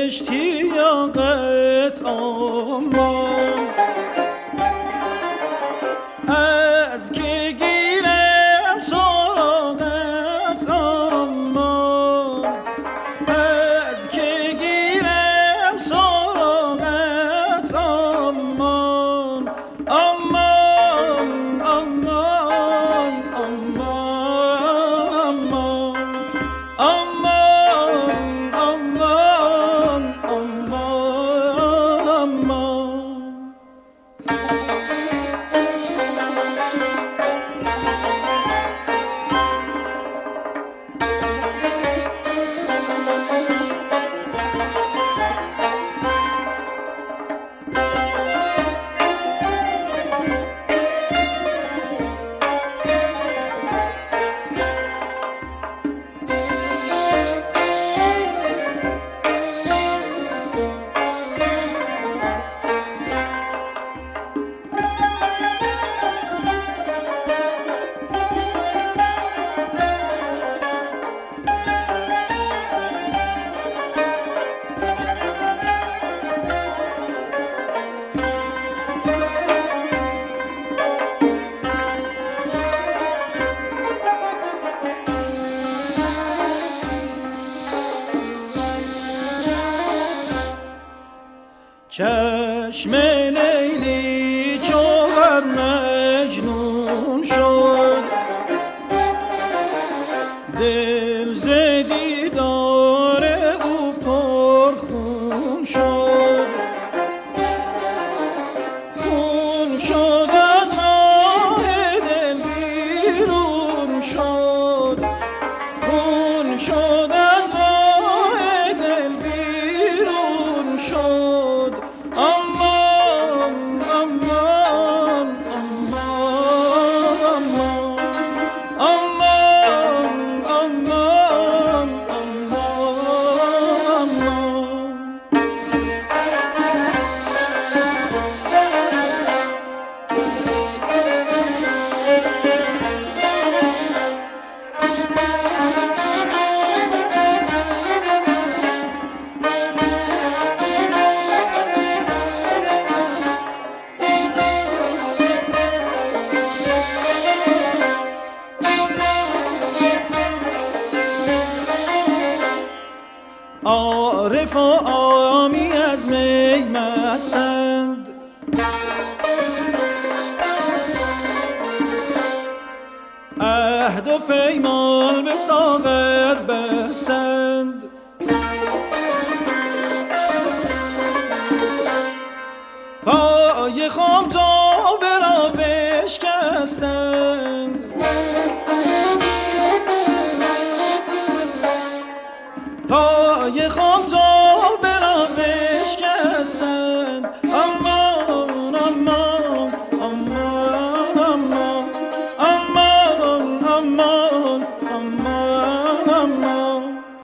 اشتیاقت آمان از که گیرم سراغت آمان از که گیرم سراغت آمان آمان آمان آمان آمان آمان آمان آمان چشم لیلی چو بر مجنون شد دل ز دیدار او پرخون شد خون شد از راه دل بیرون شد خون شد از راه دل بیرون شد aman aman aman aman aman aman عارف و عامی از می مستند عهد و پیمان به ساغر بستند پای خام تا برا بشکستند پای خام تا برا بشکستند